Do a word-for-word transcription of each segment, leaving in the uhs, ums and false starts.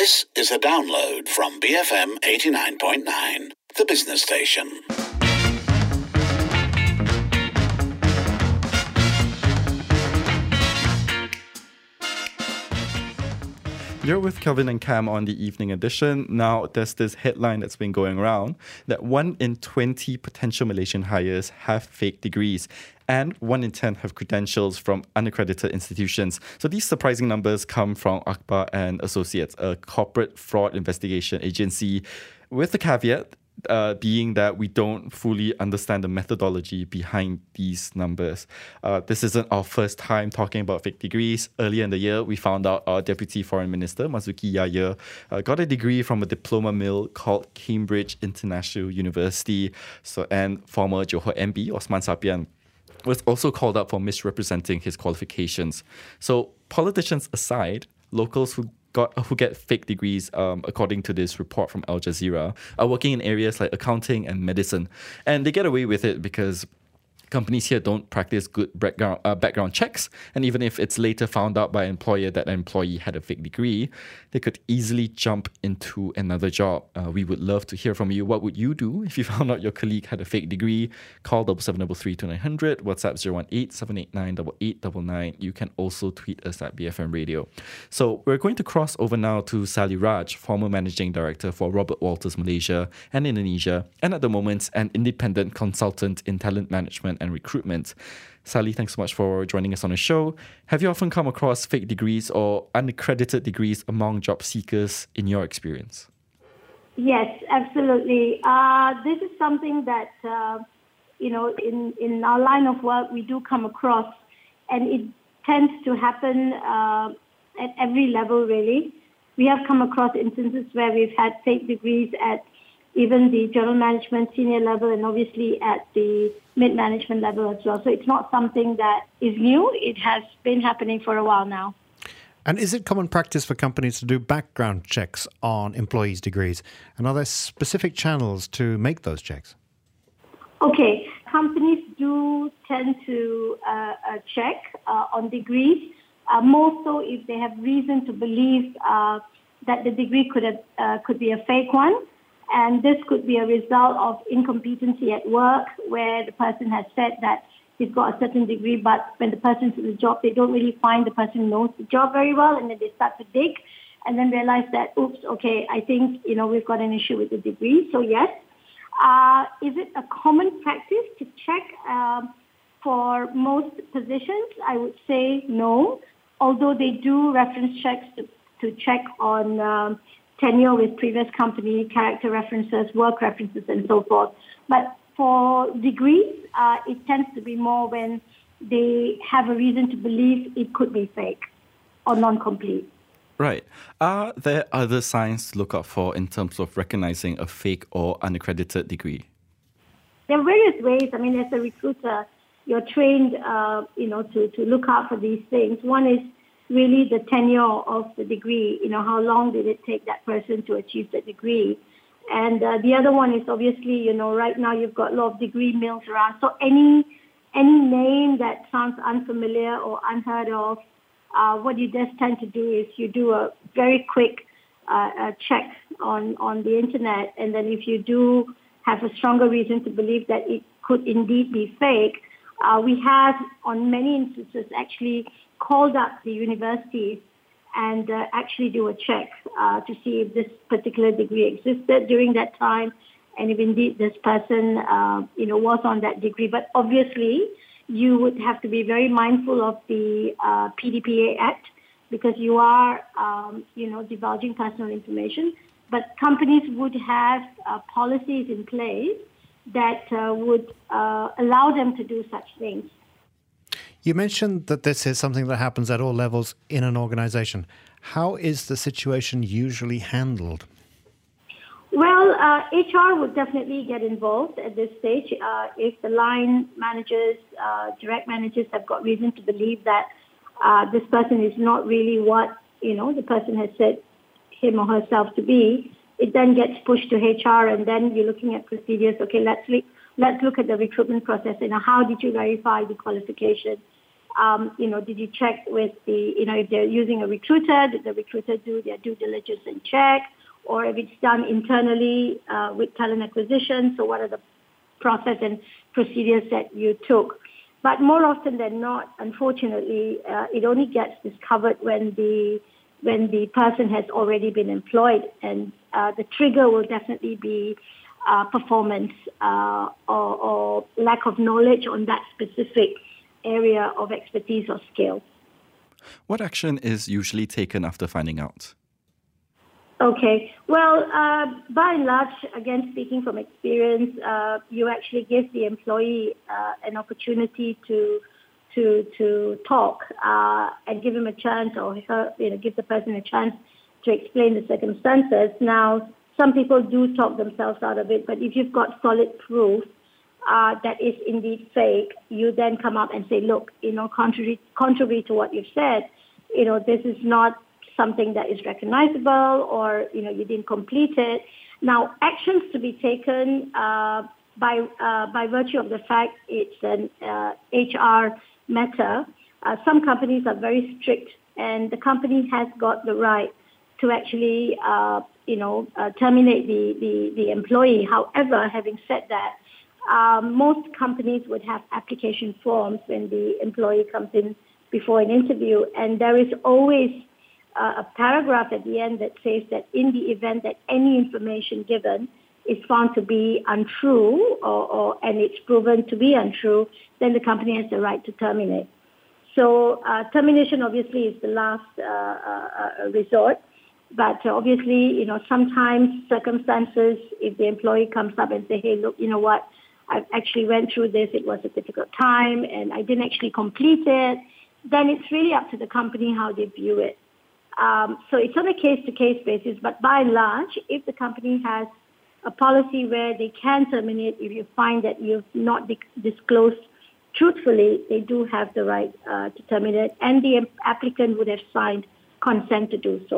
This is a download from B F M eighty-nine point nine, the business station. You're with Kelvin and Cam on the evening edition. Now, there's this headline that's been going around that one in twenty potential Malaysian hires have fake degrees and one in ten have credentials from unaccredited institutions. So these surprising numbers come from Akbar and Associates, a corporate fraud investigation agency, with the caveat Uh, being that we don't fully understand the methodology behind these numbers. Uh, this isn't our first time talking about fake degrees. Earlier in the year, we found out our Deputy Foreign Minister, Marzuki Yahya, uh, got a degree from a diploma mill called Cambridge International University. So, and former Johor M P, Osman Sapian, was also called up for misrepresenting his qualifications. So, politicians aside, locals who Got, who get fake degrees, um, according to this report from Al Jazeera, are working in areas like accounting and medicine. And they get away with it because companies here don't practice good background, uh, background checks. And even if it's later found out by an employer that an employee had a fake degree, they could easily jump into another job. Uh, we would love to hear from you. What would you do if you found out your colleague had a fake degree? Call seven seven three two nine zero zero, WhatsApp zero one eight seven eight nine eight eight nine nine. You can also tweet us at B F M Radio. So we're going to cross over now to Sally Raj, former managing director for Robert Walters Malaysia and Indonesia, and at the moment an independent consultant in talent management and recruitment. Sally, thanks so much for joining us on the show. Have you often come across fake degrees or unaccredited degrees among job seekers in your experience? Yes, absolutely. Uh, this is something that, uh, you know, in, in our line of work, we do come across, and it tends to happen uh, at every level, really. We have come across instances where we've had fake degrees at even the general management senior level and obviously at the mid-management level as well. So it's not something that is new. It has been happening for a while now. And is it common practice for companies to do background checks on employees' degrees? And are there specific channels to make those checks? Okay, companies do tend to uh, uh, check uh, on degrees, uh, more so if they have reason to believe uh, that the degree could have, uh, could be a fake one. And this could be a result of incompetency at work, where the person has said that he's got a certain degree, but when the person's in the job, they don't really find the person knows the job very well, and then they start to dig and then realize that, oops, okay, I think, you know, we've got an issue with the degree. So yes. Uh, is it a common practice to check um, for most positions? I would say no, although they do reference checks to, to check on um, tenure with previous company, character references, work references, and so forth. But for degrees, uh, it tends to be more when they have a reason to believe it could be fake or non-complete. Right. Are there other signs to look out for in terms of recognizing a fake or unaccredited degree? There are various ways. I mean, as a recruiter, you're trained, uh, you know, to, to look out for these things. One is really the tenure of the degree. You know, how long did it take that person to achieve the degree? And uh, the other one is obviously, you know, right now you've got a lot of degree mills around. So any any name that sounds unfamiliar or unheard of, uh, what you just tend to do is you do a very quick uh, uh, check on, on the internet. And then if you do have a stronger reason to believe that it could indeed be fake, uh, we have on many instances actually called up the universities and uh, actually do a check uh, to see if this particular degree existed during that time and if indeed this person, uh, you know, was on that degree. But obviously, you would have to be very mindful of the uh, P D P A Act because you are, um, you know, divulging personal information. But companies would have uh, policies in place that uh, would uh, allow them to do such things. You mentioned that this is something that happens at all levels in an organization. How is the situation usually handled? Well, uh, H R would definitely get involved at this stage. Uh, if the line managers, uh, direct managers have got reason to believe that uh, this person is not really what, you know, the person has said him or herself to be, it then gets pushed to H R, and then you're looking at procedures. Okay, let's look, let's look at the recruitment process. You know, how did you verify the qualification? Um, you know, did you check with the, you know, if they're using a recruiter, did the recruiter do their due diligence and check? Or if it's done internally uh, with talent acquisition, so what are the process and procedures that you took? But more often than not, unfortunately, uh, it only gets discovered when the when the person has already been employed, and uh, the trigger will definitely be uh, performance uh, or, or lack of knowledge on that specific area of expertise or skill. What action is usually taken after finding out? Okay. Well, uh, by and large, again, speaking from experience, uh, you actually give the employee uh, an opportunity to to to talk uh, and give him a chance, or her, you know, give the person a chance to explain the circumstances. Now, some people do talk themselves out of it, but if you've got solid proof Uh, that is indeed fake, you then come up and say, look, you know, contrary, contrary to what you've said, you know, this is not something that is recognizable, or, you know, you didn't complete it. Now, actions to be taken uh, by uh, by virtue of the fact it's an uh, H R matter. Uh, some companies are very strict, and the company has got the right to actually, uh, you know, uh, terminate the, the, the employee. However, having said that, Um, most companies would have application forms when the employee comes in before an interview, and there is always uh, a paragraph at the end that says that in the event that any information given is found to be untrue, or, or and it's proven to be untrue, then the company has the right to terminate. So uh, termination obviously is the last uh, uh, resort, but uh, obviously, you know, sometimes circumstances, if the employee comes up and say, hey, look, you know what, I actually went through this, it was a difficult time, and I didn't actually complete it, then it's really up to the company how they view it. Um, so it's on a case-to-case basis, but by and large, if the company has a policy where they can terminate if you find that you've not di- disclosed truthfully, they do have the right uh, to terminate, and the applicant would have signed consent to do so.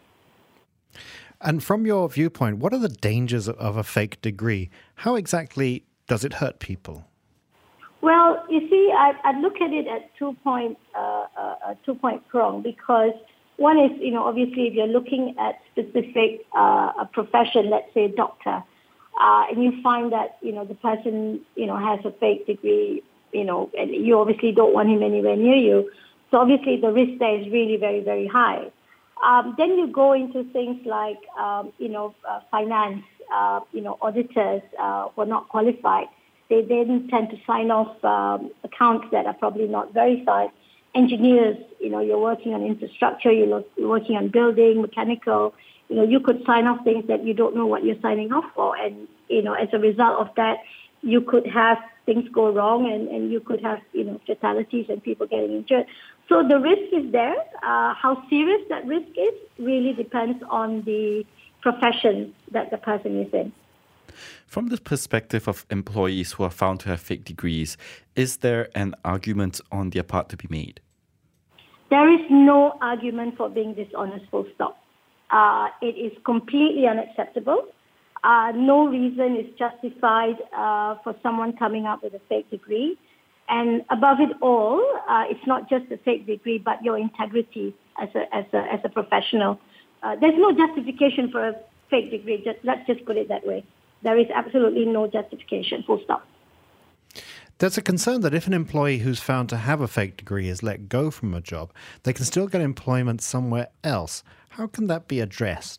And from your viewpoint, what are the dangers of a fake degree? How exactly does it hurt people? Well, you see, I, I look at it at two point, uh, uh, two point prong, because one is, you know, obviously if you're looking at specific uh, a profession, let's say doctor, uh, and you find that, you know, the person, you know, has a fake degree, you know, and you obviously don't want him anywhere near you. So obviously the risk there is really very, very high. Um, then you go into things like, um, you know, uh, finance. Uh, you know, auditors uh, who are not qualified. They then tend to sign off um, accounts that are probably not verified. Engineers, you know, you're working on infrastructure, you're, you're working on building, mechanical. You know, you could sign off things that you don't know what you're signing off for. And, you know, as a result of that, you could have things go wrong, and, and you could have, you know, fatalities and people getting injured. So the risk is there. Uh, how serious that risk is really depends on the profession that the person is in. From the perspective of employees who are found to have fake degrees, is there an argument on their part to be made? There is no argument for being dishonest, full stop. Uh, it is completely unacceptable. Uh, no reason is justified uh, for someone coming up with a fake degree. And above it all, uh, it's not just a fake degree, but your integrity as a, as a, as a professional. Uh, there's no justification for a fake degree. Just, let's just put it that way. There is absolutely no justification, full stop. There's a concern that if an employee who's found to have a fake degree is let go from a job, they can still get employment somewhere else. How can that be addressed?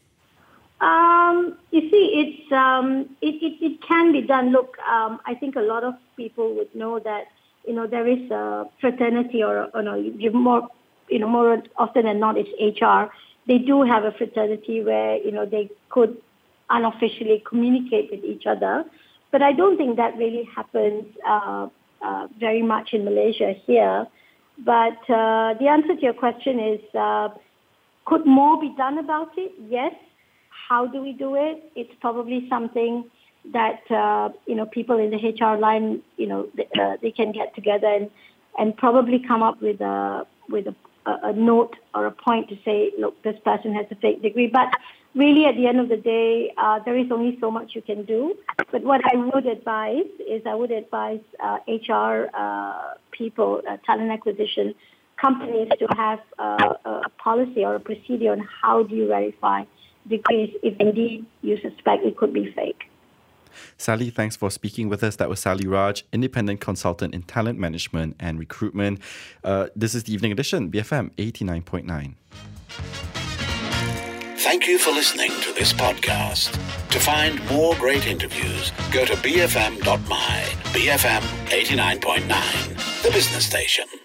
Um, you see, it's um, it, it, it can be done. Look, um, I think a lot of people would know that, you know, there is a fraternity, or, or no, you more, you know, more often than not, it's H R. They do have a fraternity where, you know, they could unofficially communicate with each other. But I don't think that really happens uh, uh, very much in Malaysia here. But uh, the answer to your question is, uh, could more be done about it? Yes. How do we do it? It's probably something that, uh, you know, people in the H R line, you know, they, uh, they can get together and, and probably come up with a with a a, a note or a point to say, look, this person has a fake degree. But really, at the end of the day, uh, there is only so much you can do. But what I would advise is I would advise uh, H R uh, people, uh, talent acquisition companies to have uh, a policy or a procedure on how do you verify degrees if indeed you suspect it could be fake. Sally, thanks for speaking with us. That was Sally Raj, independent consultant in talent management and recruitment. Uh, this is the Evening Edition, B F M eighty-nine point nine. Thank you for listening to this podcast. To find more great interviews, go to b f m dot my. B F M eighty-nine point nine, the business station.